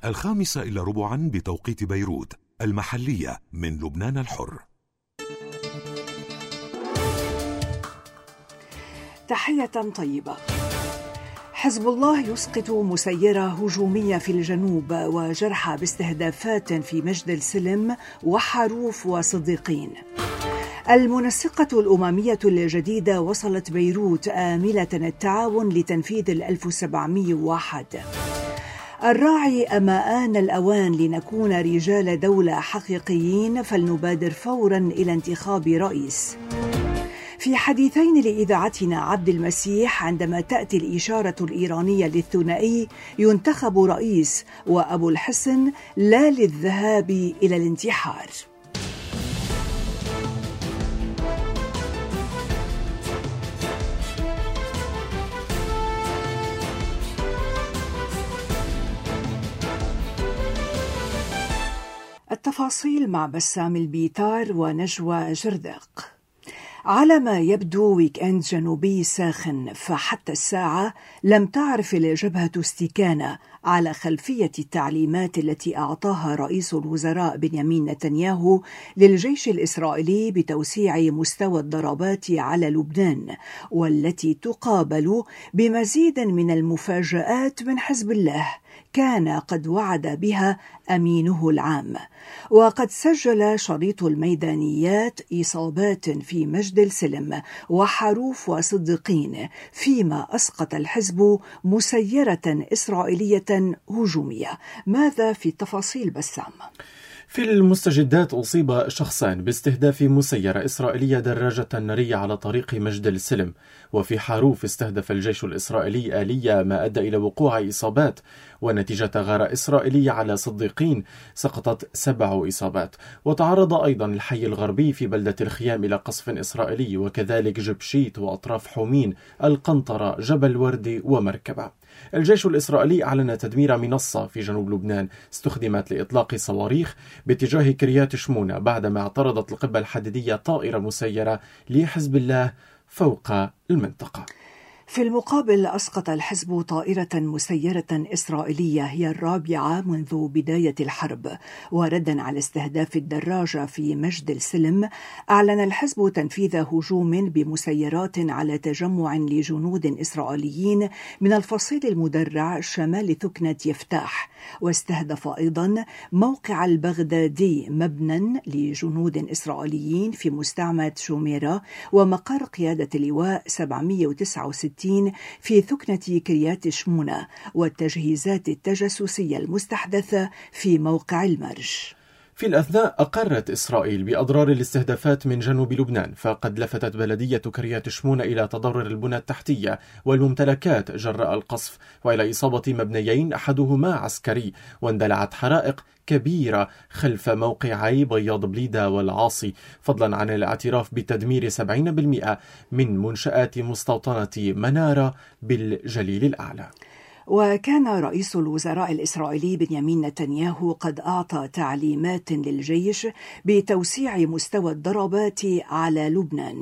5:15 بتوقيت بيروت المحلية من لبنان الحر. تحية طيبة. حزب الله يسقط مسيرة هجومية في الجنوب وجرحى باستهدافات في مجد السلم وحروف وصديقين. المنسقة الأممية الجديدة وصلت بيروت آملة التعاون لتنفيذ 1701. الراعي أما آن الأوان لنكون رجال دولة حقيقيين فلنبادر فورا إلى انتخاب رئيس. في حديثين لإذاعتنا عبد المسيح عندما تأتي الإشارة الإيرانية للثنائي ينتخب رئيس وأبو الحسن لا للذهاب إلى الانتحار. التفاصيل مع بسام البيتار ونجوى جردق. على ما يبدو ويك اند جنوبي ساخن، فحتى الساعة لم تعرف الجبهة استكانة على خلفية التعليمات التي أعطاها رئيس الوزراء بنيامين نتنياهو للجيش الإسرائيلي بتوسيع مستوى الضربات على لبنان، والتي تقابل بمزيد من المفاجآت من حزب الله كان قد وعد بها أمينه العام. وقد سجل شريط الميدانيات إصابات في مجد السلم وحروف وصديقين، فيما أسقط الحزب مسيرة إسرائيلية هجومية. ماذا في التفاصيل بسام؟ في المستجدات أصيب شخصان باستهداف مسيرة إسرائيلية دراجة نارية على طريق مجد السلم، وفي حروف استهدف الجيش الإسرائيلي آلية ما أدى إلى وقوع إصابات، ونتيجة غارة إسرائيلية على صديقين سقطت 7 إصابات. وتعرض أيضا الحي الغربي في بلدة الخيام إلى قصف إسرائيلي، وكذلك جبشيت وأطراف حومين، القنطرة، جبل وردي ومركبة. الجيش الإسرائيلي أعلن تدمير منصة في جنوب لبنان استخدمت لإطلاق صواريخ باتجاه كريات شمونة بعدما اعترضت القبة الحديدية طائرة مسيرة لحزب الله فوق المنطقة. في المقابل أسقط الحزب طائرة مسيرة إسرائيلية هي الرابعة منذ بداية الحرب. وردا على استهداف الدراجة في مجد السلم، أعلن الحزب تنفيذ هجوم بمسيرات على تجمع لجنود إسرائيليين من الفصيل المدرع شمال ثكنة يفتاح. واستهدف أيضا موقع البغدادي، مبنى لجنود إسرائيليين في مستعمرة شوميرة، ومقر قيادة اللواء 769 في ثكنة كريات شمونة، والتجهيزات التجسسية المستحدثة في موقع المرج. في الأثناء أقرت إسرائيل بأضرار الاستهدافات من جنوب لبنان، فقد لفتت بلدية كريات شمونة إلى تضرر البنى التحتية والممتلكات جراء القصف، وإلى إصابة مبنيين أحدهما عسكري، واندلعت حرائق كبيرة خلف موقعي بياض بليدة والعاصي، فضلا عن الاعتراف بتدمير 70% من منشآت مستوطنة منارة بالجليل الأعلى. وكان رئيس الوزراء الإسرائيلي بنيامين نتنياهو قد أعطى تعليمات للجيش بتوسيع مستوى الضربات على لبنان.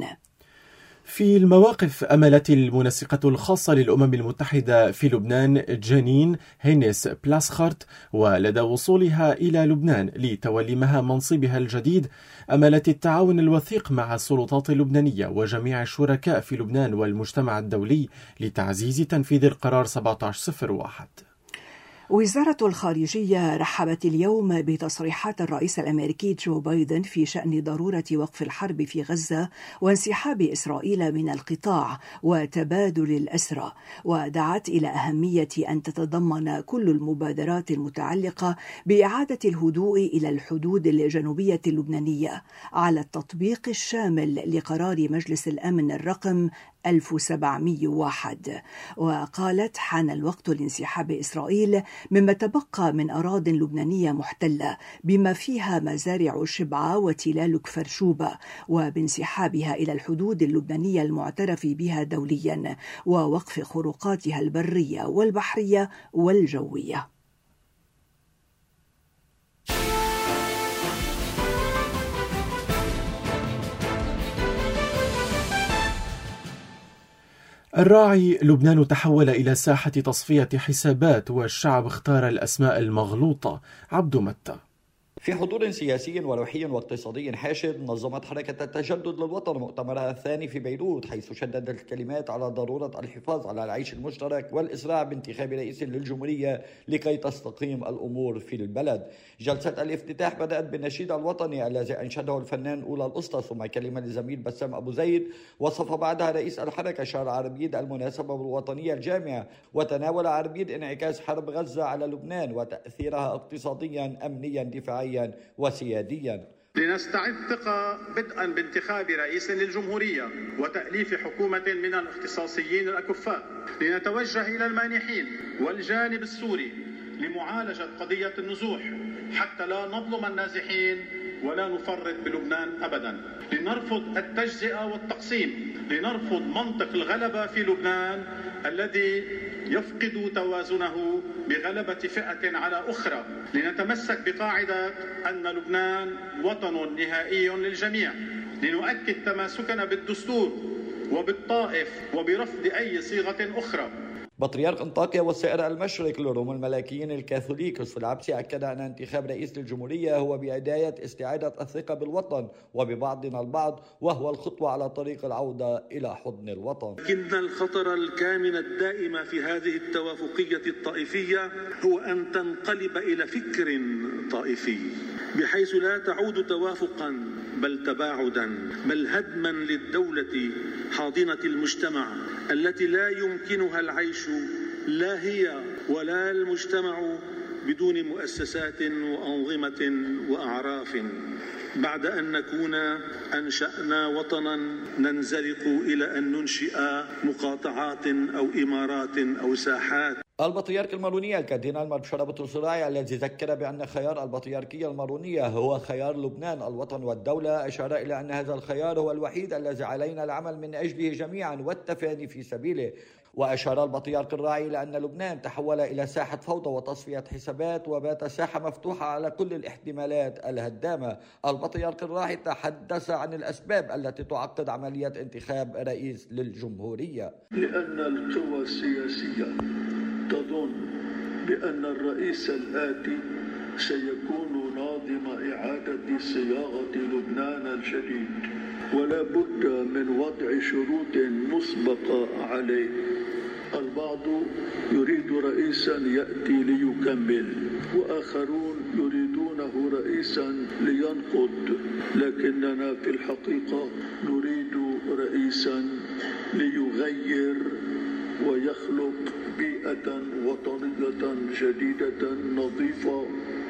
في المواقف، أملت المنسقة الخاصة للأمم المتحدة في لبنان جانين هينيس بلاسخارت، ولدى وصولها إلى لبنان لتولي مهام منصبها الجديد، أملت التعاون الوثيق مع السلطات اللبنانية وجميع الشركاء في لبنان والمجتمع الدولي لتعزيز تنفيذ القرار 1701. وزارة الخارجية رحبت اليوم بتصريحات الرئيس الأمريكي جو بايدن في شأن ضرورة وقف الحرب في غزة وانسحاب إسرائيل من القطاع وتبادل الأسرى، ودعت إلى أهمية أن تتضمن كل المبادرات المتعلقة بإعادة الهدوء إلى الحدود الجنوبية اللبنانية على التطبيق الشامل لقرار مجلس الأمن الرقم 1701. وقالت حان الوقت لانسحاب إسرائيل مما تبقى من أراضٍ لبنانية محتلة بما فيها مزارع شبعة وتلال كفر شوبة، وبانسحابها إلى الحدود اللبنانية المعترف بها دوليا، ووقف خروقاتها البرية والبحرية والجوية. الراعي: لبنان تحول إلى ساحة تصفية حسابات والشعب اختار الأسماء المغلوطة. عبد متى. في حضور سياسي وروحي واقتصادي حاشد، نظمت حركة التجدد للوطن مؤتمرها الثاني في بيروت، حيث شددت الكلمات على ضرورة الحفاظ على العيش المشترك والإسراع بانتخاب رئيس للجمهورية لكي تستقيم الأمور في البلد. جلسة الافتتاح بدأت بالنشيد الوطني الذي أنشده الفنان أولى الأسطى، ثم كلمة للزميل بسام أبو زيد، وصف بعدها رئيس الحركة شارع عربيد المناسبة الوطنية الجامعة، وتناول عربيد انعكاس حرب غزة على لبنان وتأثيرها اقتصاديا أمنيا دفاعيا وسياديا. لنستعد ثقة بدءا بانتخاب رئيس للجمهورية وتأليف حكومة من الاختصاصيين الأكفاء، لنتوجه إلى المانحين والجانب السوري لمعالجة قضية النزوح حتى لا نظلم النازحين ولا نفرط بلبنان أبدا، لنرفض التجزئة والتقسيم، لنرفض منطق الغلبة في لبنان الذي يفقد توازنه بغلبة فئة على أخرى، لنتمسك بقاعدة أن لبنان وطن نهائي للجميع، لنؤكد تماسكنا بالدستور وبالطائف وبرفض أي صيغة أخرى. بطريرك أنطاكيا والسائر المشرق لروم الملاكيين الكاثوليك يوسف العبسي أكد أن انتخاب رئيس للجمهورية هو بداية استعادة الثقة بالوطن وببعضنا البعض، وهو الخطوة على طريق العودة إلى حضن الوطن. لكن الخطر الكامن الدائم في هذه التوافقية الطائفية هو أن تنقلب إلى فكر طائفي، بحيث لا تعود توافقا بل تباعدا، بل هدما للدولة حاضنة المجتمع التي لا يمكنها العيش لا هي ولا المجتمع بدون مؤسسات وأنظمة وأعراف، بعد أن نكون أنشأنا وطنا ننزلق إلى أن ننشئ مقاطعات أو إمارات أو ساحات. البطريرك المارونية الكاردينال مارشال بطرس الراعي، الذي ذكر بأن خيار البطريركية المارونية هو خيار لبنان الوطن والدولة، أشار إلى أن هذا الخيار هو الوحيد الذي علينا العمل من أجله جميعا والتفاني في سبيله. وأشار البطريرك الراعي إلى أن لبنان تحول إلى ساحة فوضى وتصفية حسابات وبات ساحة مفتوحة على كل الاحتمالات الهدامة. البطريرك الراعي تحدث عن الأسباب التي تعقد عملية انتخاب رئيس للجمهورية. لأن القوى السياسية تظن بأن الرئيس الآتي سيكون ناظم إعادة صياغة لبنان الجديد، ولا بد من وضع شروط مسبقة عليه. البعض يريد رئيسا يأتي ليكمل، وآخرون يريدونه رئيسا لينقض، لكننا في الحقيقة نريد رئيسا ليغير ويخلق بيئة وطنية جديدة نظيفة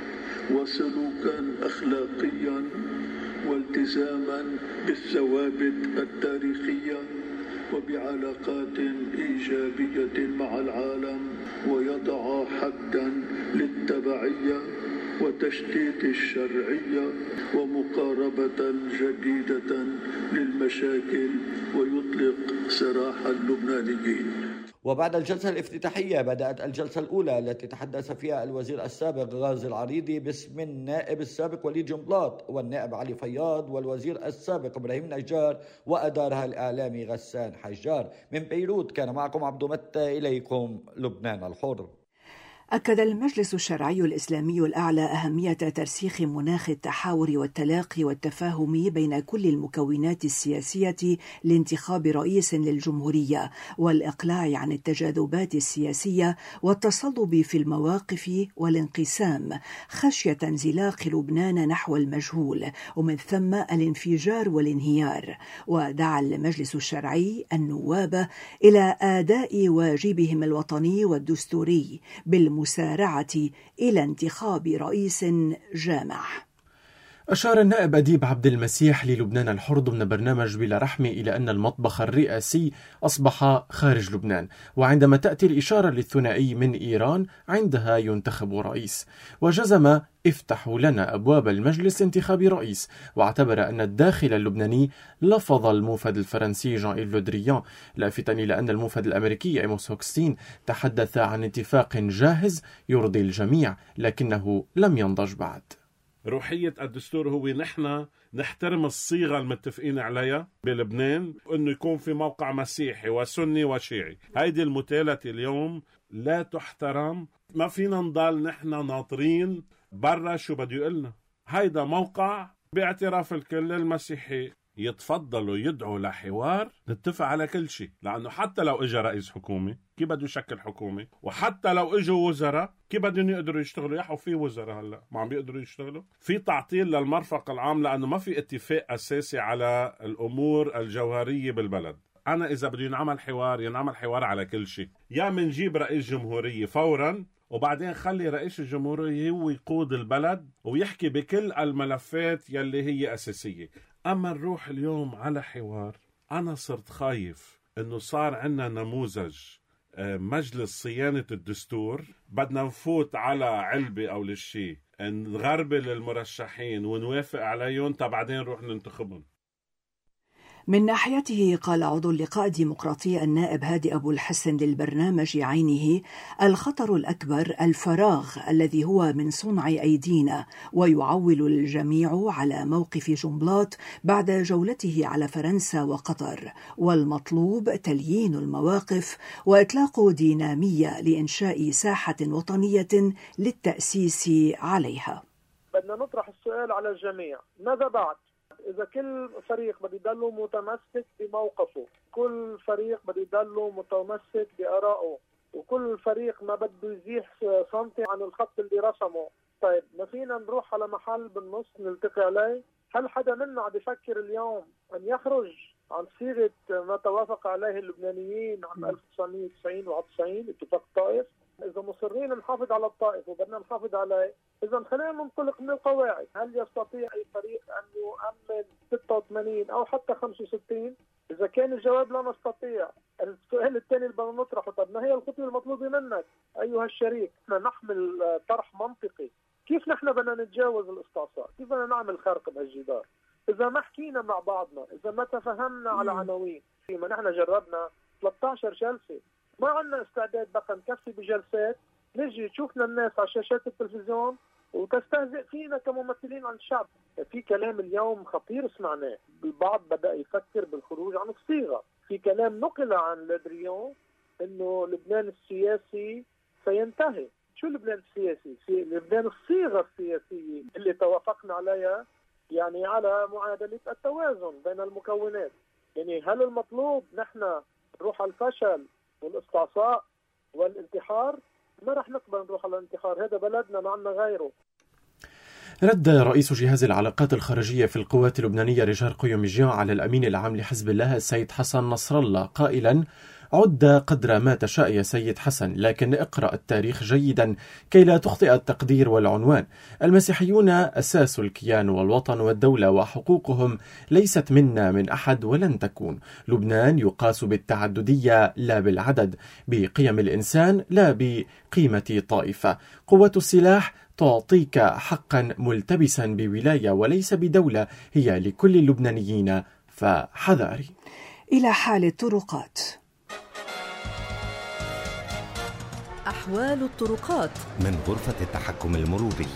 وسلوكا أخلاقيا والتزاما بالثوابت التاريخية وبعلاقات إيجابية مع العالم، ويضع حدا للتبعية وتشتيت الشرعية ومقاربة جديدة للمشاكل ويطلق سراح اللبنانيين. وبعد الجلسة الافتتاحية بدأت الجلسة الأولى التي تحدث فيها الوزير السابق غازي العريضي باسم النائب السابق وليد جنبلاط والنائب علي فياض والوزير السابق إبراهيم نجار، وأدارها الإعلامي غسان حجار. من بيروت كان معكم عبد متى، إليكم لبنان الحر. أكد المجلس الشرعي الإسلامي الأعلى أهمية ترسيخ مناخ التحاور والتلاقي والتفاهم بين كل المكونات السياسية لانتخاب رئيس للجمهورية، والإقلاع عن التجاذبات السياسية والتصلب في المواقف والانقسام خشية انزلاق لبنان نحو المجهول ومن ثم الانفجار والانهيار. ودعا المجلس الشرعي النواب إلى أداء واجبهم الوطني والدستوري بالمسارعة إلى انتخاب رئيس جامع. أشار النائب أديب عبد المسيح للبنان الحر ضمن برنامج بلا رحمة إلى أن المطبخ الرئاسي أصبح خارج لبنان، وعندما تأتي الإشارة للثنائي من إيران عندها ينتخب رئيس، وجزم افتحوا لنا أبواب المجلس انتخاب رئيس، واعتبر أن الداخل اللبناني لفظ الموفد الفرنسي جان إيف لو دريان، لافتا إلى أن الموفد الأمريكي إيموس هوكستين تحدث عن اتفاق جاهز يرضي الجميع لكنه لم ينضج بعد. روحية الدستور هو نحن نحترم الصيغة المتفقين عليها بلبنان، وإنه يكون في موقع مسيحي وسني وشيعي. هيدي المتالة اليوم لا تحترم. ما فينا نضل نحن ناطرين برا شو بده يقلنا. هيدا موقع باعتراف الكل المسيحي، يتفضلوا يدعوا لحوار نتفق على كل شيء، لأنه حتى لو إجا رئيس حكومة كيف بده يشكل حكومة، وحتى لو إجوا وزراء كيف بدهم يقدروا يشتغلوا. يحوا في وزراء هلا ما عم بيقدروا يشتغلوا، في تعطيل للمرفق العام لأنه ما في اتفاق أساسي على الأمور الجوهرية بالبلد. أنا إذا بده ينعمل حوار على كل شيء، يا منجيب رئيس جمهورية فورا وبعدين خلي رئيس الجمهورية هو يقود البلد ويحكي بكل الملفات يلي هي أساسية. أما نروح اليوم على حوار، أنا صرت خايف إنه صار عنا نموذج مجلس صيانة الدستور، بدنا نفوت على علبة أو للشيء نغربل المرشحين ونوافق عليهم بعدين نروح ننتخبهم. من ناحيته قال عضو اللقاء الديمقراطي النائب هادي أبو الحسن للبرنامج عينه: الخطر الأكبر الفراغ الذي هو من صنع أيدينا، ويعول الجميع على موقف جنبلاط بعد جولته على فرنسا وقطر، والمطلوب تليين المواقف وإطلاق دينامية لإنشاء ساحة وطنية للتأسيس عليها. بدنا نطرح السؤال على الجميع: ماذا بعد؟ إذا كل فريق بده يضل متمسك بموقفه، كل فريق بده يضل متمسك بآرائه، وكل فريق ما بده يزيح سنتي عن الخط اللي رسمه، طيب ما فينا نروح على محل بالنص نلتقي عليه؟ هل حدا منا عم يفكر اليوم أن يخرج عن صيغة ما توافق عليه اللبنانيين عام 1990 و90 اتفاق الطائف؟ إذا مصرين نحافظ على الطائف وبدنا نحافظ عليه، إذا خلينا ننطلق من القواعد. هل يستطيع أي فريق أن يؤمن 86 أو حتى 65؟ إذا كان الجواب لا نستطيع، السؤال الثاني اللي بدنا نطرحه: طب ما هي الخطوة المطلوبة منك أيها الشريك؟ نحمل طرح منطقي، كيف نحن بدنا نتجاوز الاستعصار؟ كيف بدنا نعمل خرق بهالجدار؟ إذا ما حكينا مع بعضنا، إذا ما تفهمنا على عناوين، ما نحن جربنا 13 جلسة، ما عندنا استعداد بقى نكفي بجلسات نجي تشوفنا الناس على شاشات التلفزيون وتستهزئ فينا كممثلين عن الشعب. في كلام اليوم خطير سمعناه، البعض بدأ يفكر بالخروج عن الصيغة. في كلام نقل عن لادريون انه لبنان السياسي سينتهي. شو لبنان السياسي؟ لبنان الصيغة السياسية اللي توافقنا عليها، يعني على معادلة التوازن بين المكونات. يعني هل المطلوب نحن نروح على الفشل والاستعصاء والانتحار؟ ما رح نقبل نروح على الانتحار، هذا بلدنا ما عندنا غيره. رد رئيس جهاز العلاقات الخارجية في القوات اللبنانية ريجار قيومجيان على الأمين العام لحزب الله السيد حسن نصر الله قائلا: عد قدر ما تشاء يا سيد حسن، لكن اقرأ التاريخ جيدا كي لا تخطئ التقدير والعنوان. المسيحيون أساس الكيان والوطن والدولة، وحقوقهم ليست منا من أحد ولن تكون. لبنان يقاس بالتعددية لا بالعدد، بقيم الإنسان لا بقيمة طائفة. قوة السلاح تعطيك حقا ملتبسا بولاية وليس بدولة، هي لكل اللبنانيين، فحذاري. إلى حال الطرقات. أحوال الطرقات من غرفة التحكم المروري.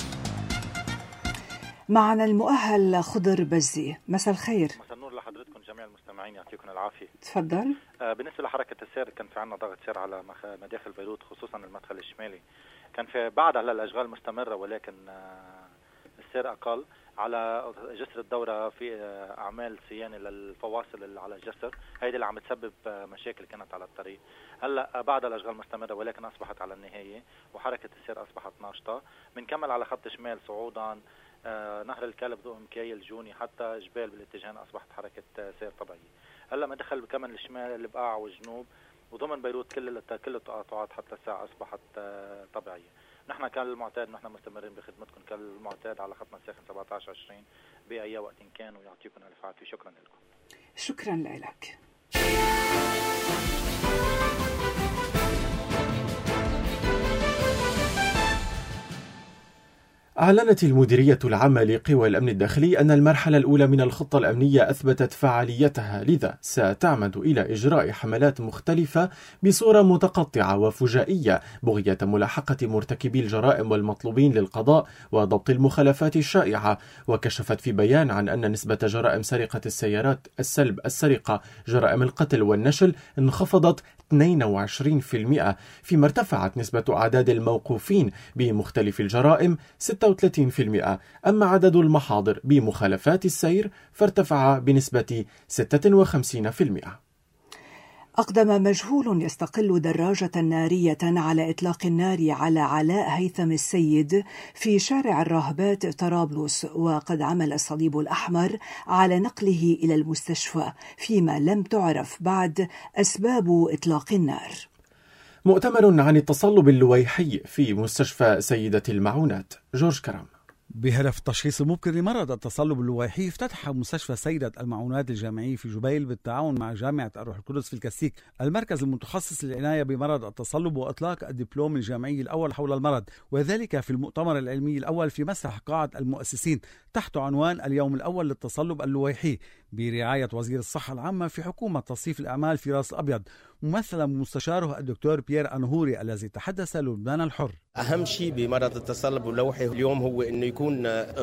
معنا المؤهل خضر بزي. مساء الخير. مساء النور لحضرتكم جميع المستمعين، يعطيكم العافية. تفضل. بالنسبة لحركة السير كان في عنا ضغط سير على مداخل بيروت، خصوصا المدخل الشمالي. كان في بعد هلا الأشغال مستمرة، ولكن السير أقل. على جسر الدورة في أعمال صيانة للفواصل اللي على الجسر، هيدي اللي عم تسبب مشاكل كانت على الطريق. هلا بعد الأشغال مستمرة ولكن أصبحت على النهاية وحركة السير أصبحت ناشطة. بنكمل على خط شمال صعودا نهر الكلب ذو مكايل جوني حتى جبال بالاتجاهين أصبحت حركة سير طبيعية. هلا مدخل كمان الشمال البقاع والجنوب وضمن بيروت كل التقاطعات حتى الساعة أصبحت طبيعية. نحن كالمعتاد نحن مستمرين بخدمتكم كالمعتاد على خطنا الساخن 1720 بأي وقت كان، ويعطيكم ألف عافية. شكرا لكم. شكرا لك. أعلنت المديرية العامة لقوى الأمن الداخلي أن المرحلة الأولى من الخطة الأمنية أثبتت فعاليتها، لذا ستعمد إلى إجراء حملات مختلفة بصورة متقطعة وفجائية بغية ملاحقة مرتكبي الجرائم والمطلوبين للقضاء وضبط المخالفات الشائعة. وكشفت في بيان عن أن نسبة جرائم سرقة السيارات، السلب، السرقة، جرائم القتل والنشل انخفضت 22%، فيما ارتفعت نسبة أعداد الموقوفين بمختلف الجرائم 36%. أما عدد المحاضر بمخالفات السير فارتفع بنسبة 56%. أقدم مجهول يستقل دراجة نارية على إطلاق النار على علاء هيثم السيد في شارع الراهبات طرابلس، وقد عمل الصليب الأحمر على نقله إلى المستشفى، فيما لم تعرف بعد أسباب إطلاق النار. مؤتمر عن التصلب اللويحي في مستشفى سيدة المعونات. جورج كرم. بهدف التشخيص المبكر لمرض التصلب اللويحي، افتتح مستشفى سيدة المعونات الجامعي في جبيل بالتعاون مع جامعة الروح القدس في الكسيك المركز المتخصص للعناية بمرض التصلب وإطلاق الدبلوم الجامعي الأول حول المرض، وذلك في المؤتمر العلمي الأول في مسرح قاعة المؤسسين تحت عنوان اليوم الأول للتصلب اللويحي برعاية وزير الصحة العامة في حكومة تصنيف الأعمال في راس الأبيض، ممثلا بمستشاره الدكتور بيير أنهوري الذي تحدث للبنان الحر. أهم شيء بمرض التصلب اللوحي اليوم هو أنه يكون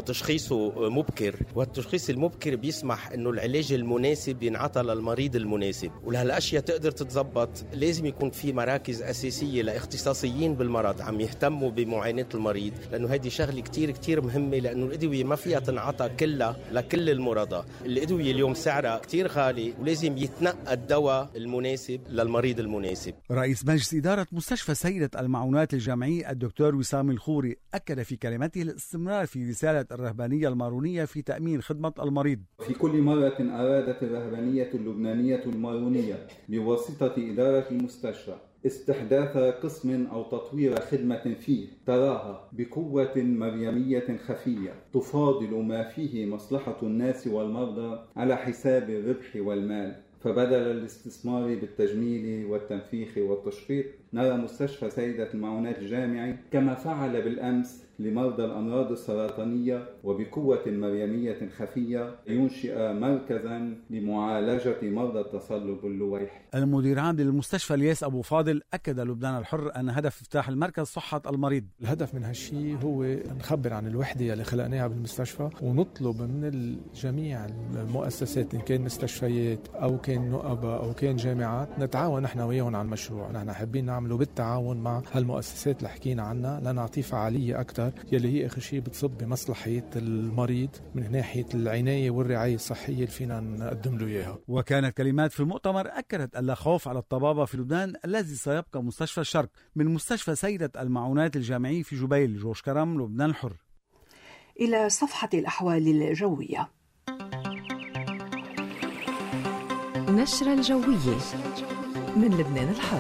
تشخيصه مبكر، والتشخيص المبكر بيسمح أنه العلاج المناسب ينعطى للمريض المناسب، ولهالأشياء تقدر تتضبط لازم يكون في مراكز أساسية لاختصاصيين بالمرض عم يهتموا بمعاناة المريض، لأنه هذه شغلة كتير مهمة، لأنه الأدوية ما فيها تنعطى كلها لكل المرضى. الأدوية اليوم سعرها كتير غالي ولازم يتنقى الدواء المناسب للمريض المناسب. رئيس مجلس إدارة مستشفى سيدة المعونات الجامعي الدكتور وسام الخوري أكد في كلمته الاستمرار في رسالة الرهبانية المارونية في تأمين خدمة المريض. في كل مرة أرادت الرهبانية اللبنانية المارونية بواسطة إدارة المستشفى استحداث قسم أو تطوير خدمة فيه تراها بقوة مريمية خفية تفاضل ما فيه مصلحة الناس والمرضى على حساب الربح والمال، فبدل الاستثمار بالتجميل والتنفيخ والتشفيط نرى مستشفى سيدة المعونات الجامعي كما فعل بالأمس لمرضى الأمراض السرطانية وبقوة مريمية خفية ينشئ مركزا لمعالجة مرضى التصلب اللويحي. المدير العام للمستشفى الياس أبو فاضل أكد لبنان الحر أن هدف افتتاح المركز صحة المريض. الهدف من هالشيء هو نخبر عن الوحدة اللي خلقناها بالمستشفى، ونطلب من جميع المؤسسات إن كان مستشفيات أو كان نقابة أو كان جامعات نتعاون نحن وياهم على المشروع. نحن حابين نعمله بالتعاون مع هالمؤسسات اللي حكينا عنها لنعطيه فعالية أكثر، يلي هي آخر شيء بتصب بمصلحة المريض من ناحية العناية والرعاية الصحية اللي فينا نقدم له إياها. وكانت كلمات في المؤتمر أكدت أن لا خوف على الطبابة في لبنان الذي سيبقى مستشفى الشرق من مستشفى سيدة المعونات الجامعي في جبيل. جورج كرم، لبنان الحر. إلى صفحة الأحوال الجوية. نشرة الجوية من لبنان الحر.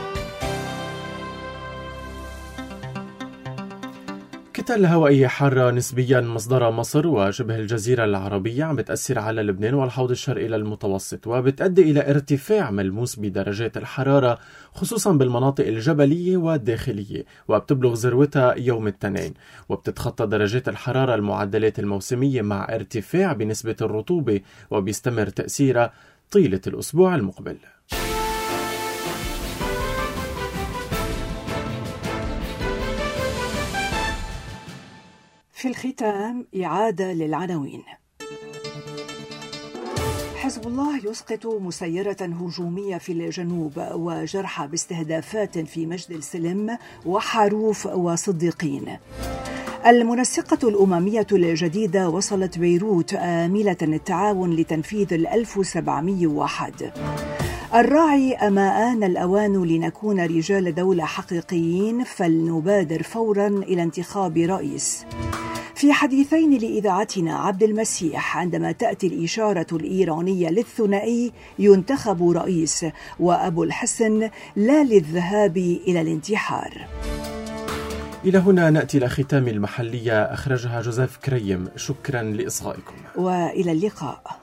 كتل هوائية حارة نسبيا مصدر مصر وشبه الجزيرة العربية عم بتأثر على لبنان والحوض الشرقي للمتوسط، وبتؤدي إلى ارتفاع ملموس بدرجات الحرارة خصوصا بالمناطق الجبلية والداخلية، وبتبلغ ذروتها يوم الاثنين، وبتتخطى درجات الحرارة المعدلات الموسمية مع ارتفاع بنسبة الرطوبة، وبيستمر تأثيرها طيلة الأسبوع المقبل. في الختام إعادة للعناوين. حزب الله يسقط مسيرة هجومية في الجنوب وجرحى باستهدافات في مجد السلم وحروف وصديقين. المنسقة الأممية الجديدة وصلت بيروت آملة التعاون لتنفيذ 1701. الراعي أما آن الأوان لنكون رجال دولة حقيقيين فلنبادر فورا إلى انتخاب رئيس. في حديثين لإذاعتنا عبد المسيح عندما تأتي الإشارة الإيرانية للثنائي ينتخب رئيس، وأبو الحسن لا للذهاب إلى الانتحار. إلى هنا نأتي إلى ختام المحلية، أخرجها جوزيف كريم. شكرا لإصغائكم وإلى اللقاء.